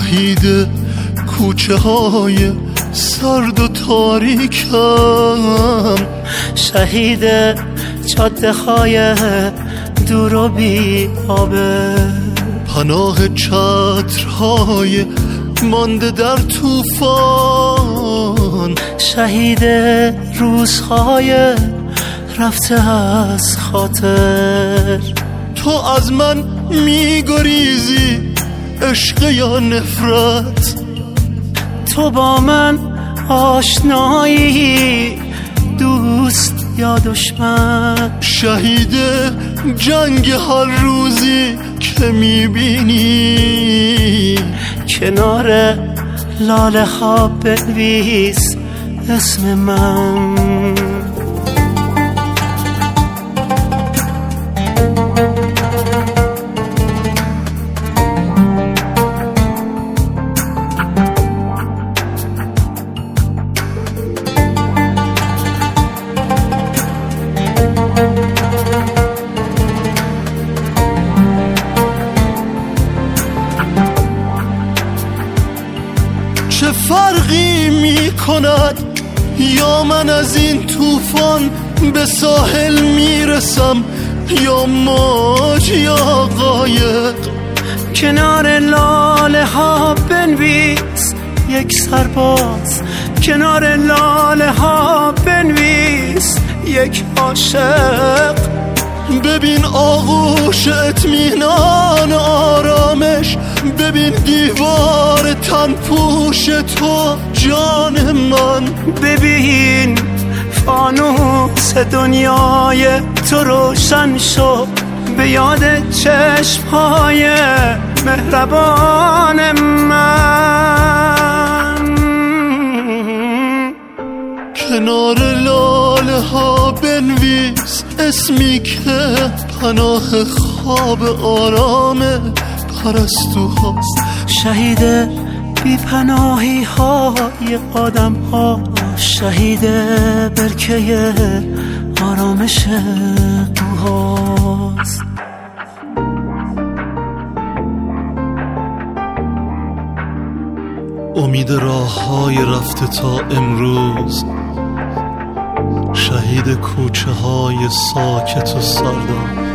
شهید کوچه های سرد و تاریکم، شهید جاده های دور و بی آبه، پناه چترهای مانده در طوفان، شهید روزهای رفته از خاطر. تو از من میگریزی عشق یا نفرت، تو با من آشنایی دوست یا دشمن، شهید جنگ هر روزی که میبینی، کنار لاله ها بنویس اسم من. چه فرقی می کند یا من از این طوفان به ساحل میرسم یا موج یا قایق، کنار لاله ها بنویس یک سرباز، کنار لاله ها بنویس یک عاشق. ببین آغوش اطمینان آرامش، ببین دیوار تن پوش تو جان من، ببین فانوس دنیای تو روشن شد به یاد چشمهای مهربان من. کنار لاله ها بنویس اسمی که پناه خواب آرام پرستوهاست، شهید بی پناهی های آدم ها، شهید برکه آرامش قوهاست. امید راه های رفته تا امروز، شهید کوچه های ساکت و سردم،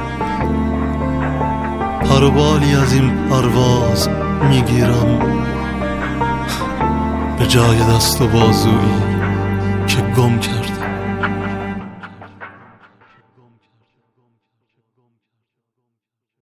پروبالی از این پرواز میگیرم به جای دست و بازویی که گم کردم.